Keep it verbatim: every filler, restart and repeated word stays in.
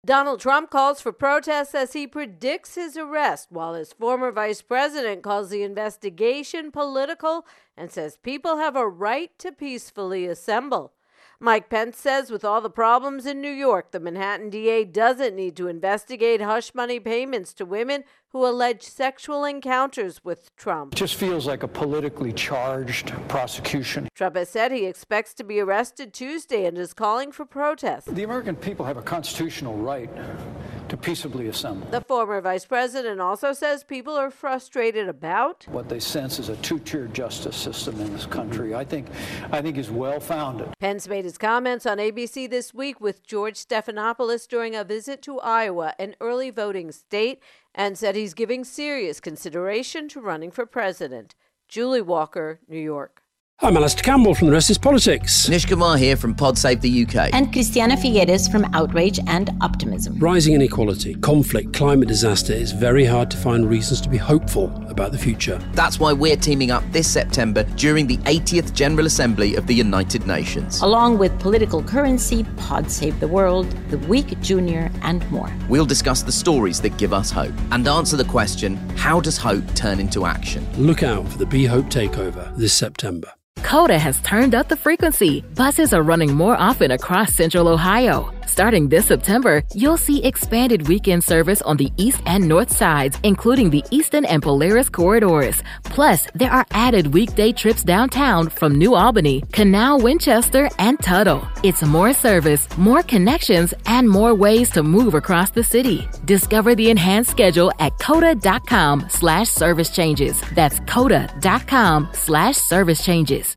Donald Trump calls for protests as he predicts his arrest, while his former vice president calls the investigation political and says people have a right to peacefully assemble. Mike Pence says with all the problems in New York, the Manhattan D A doesn't need to investigate hush money payments to women who allege sexual encounters with Trump. It just feels like a politically charged prosecution. Trump has said he expects to be arrested Tuesday and is calling for protests. The American people have a constitutional right to peaceably assemble. The former vice president also says people are frustrated about what they sense is a two-tier justice system in this country. I think, I think is well-founded. Pence made his comments on A B C This Week with George Stephanopoulos during a visit to Iowa, an early voting state, and said he's giving serious consideration to running for president. Julie Walker, New York. I'm Alistair Campbell from The Rest is Politics. Nish Kumar here from Pod Save the U K. And Christiana Figueres from Outrage and Optimism. Rising inequality, conflict, climate disaster, it's very hard to find reasons to be hopeful about the future. That's why we're teaming up this September during the eightieth General Assembly of the United Nations. Along with Political Currency, Pod Save the World, The Week Junior, and more. We'll discuss the stories that give us hope and answer the question, how does hope turn into action? Look out for the Be Hope Takeover this September. Coda has turned up the frequency. Buses are running more often across Central Ohio. Starting this September, you'll see expanded weekend service on the east and north sides, including the Eastern and Polaris corridors. Plus, there are added weekday trips downtown from New Albany, Canal, Winchester, and Tuttle. It's more service, more connections, and more ways to move across the city. Discover the enhanced schedule at coda.com slash service changes. That's coda.com slash service changes.